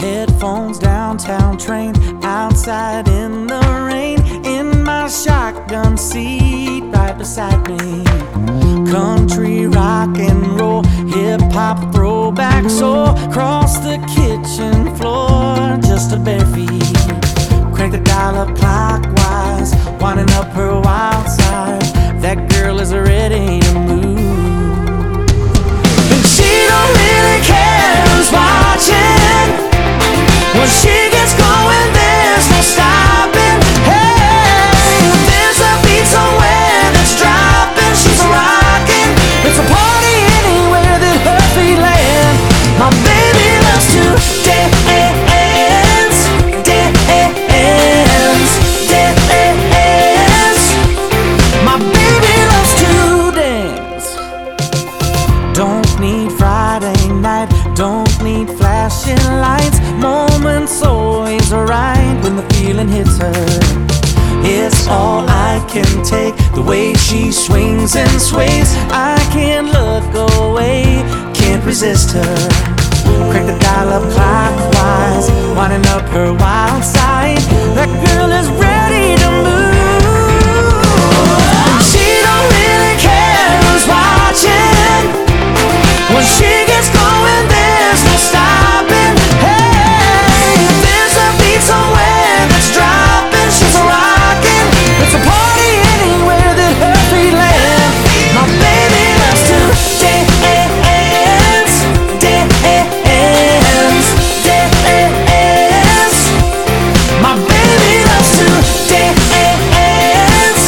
Headphones, downtown train, outside in the rain, in my shotgun seat right beside me. Country, rock and roll, hip-hop, throwback soul, across the kitchen floor, just her bare feet. Crank the dial up clockwise, winding up her wild side. That girl is ready to move, and she don't really care who's watching. When she gets going, there's no stopping. Hey, there's a beat somewhere that's dropping. She's rocking. It's a party anywhere that her feet land. My baby loves to dance, dance, dance. My baby loves to dance. Don't need Friday night, don't need flashing lights. Moment's always right when the feeling hits her. It's all I can take, the way she swings and sways. I can't look away, can't resist her. Crank the dial up clockwise, winding up her wild side. That girl is ready to move. She don't really care who's watching. When she gets going, there's no stopping. Hey, there's a beat somewhere that's dropping. She's rocking. It's a party anywhere that her feet land. My baby loves to dance, dance, dance. My baby loves to dance,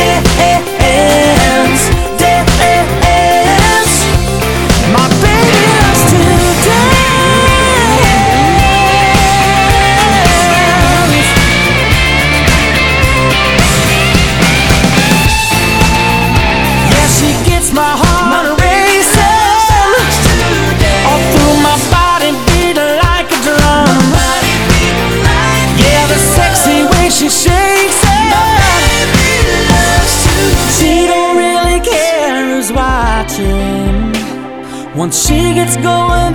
dance, dance. My baby loves to dance. Yeah, she gets my heart racing, all through my body beating like a drum. Yeah, the sexy way she shakes it. She don't really care who's watching. Once she gets going,